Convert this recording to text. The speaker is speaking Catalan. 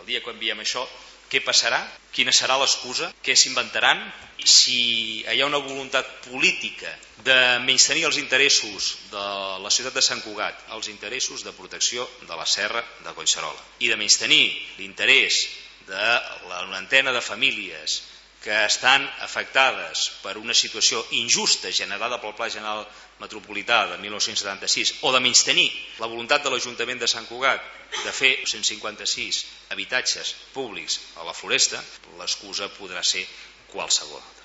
El dia que enviem això, què passarà? Quina serà l'excusa? Què s'inventaran? Si hi ha una voluntat política de menystenir els interessos de la ciutat de Sant Cugat, els interessos de protecció de la serra de Collserola, i de menystenir l'interès de la norantena de famílies que estan afectades per una situació injusta generada pel Pla General Metropolità de 1976, o de menystenir la voluntat de l'Ajuntament de Sant Cugat de fer 156 habitatges públics a la Floresta, l'excusa podrà ser qualsevol altra.